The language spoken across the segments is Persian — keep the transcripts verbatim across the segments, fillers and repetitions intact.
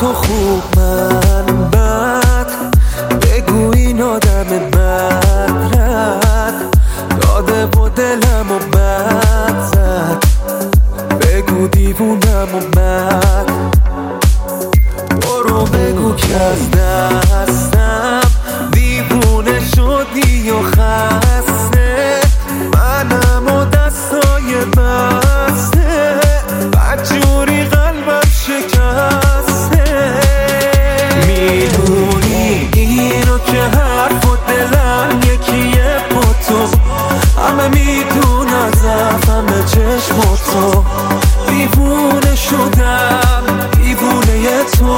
تو خوب من بد، بگو این آدم بدرد داده و دلم و بد زد، بگو دیوونم و بد، برو بگو که از دستم دیوونه شدی و خسته، منم و دستای بسته بدجوری قلبم شکسته. میدونی اینو که حرف و دلم یکیه با تو، همه میدونن ضعفم چشم و تو، دیوونه شدم دیوونه تو.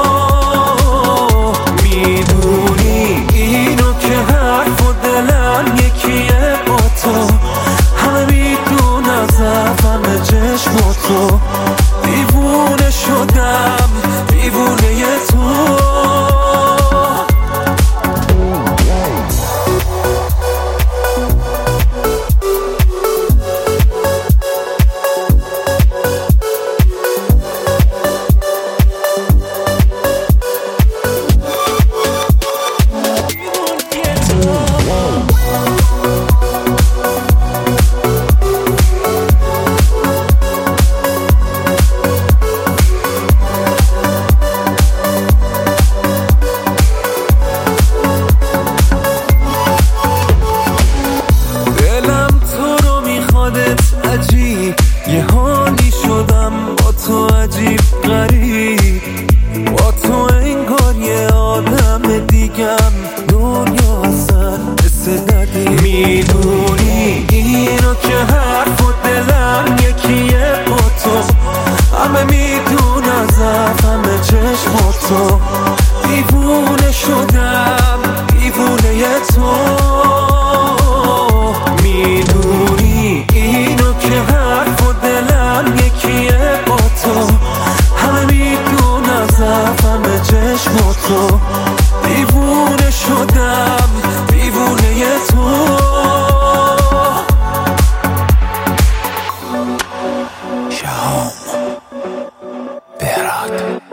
میدونی اینو که حرف و دلم یکیه با تو، همه میدونن ضعفم چشم و تو، دیوونه شدم دیوونه تو. عجیب یه حالی شدم با تو، عجیب غریب با تو، انگار یه آدم دیگم، دنیا اصلا مثل ندید. میدونی اینو که حرف و دلم یکیه با تو، همه میدونن ضعفم چشم و تو، دیوونه شدم دیوونه تو. میدونی اینو که حرف و دلم یکیه با تو، همه میدونن ضعفم چشم و تو، دیوونه شدم دیوونه تو. شهام بهراد.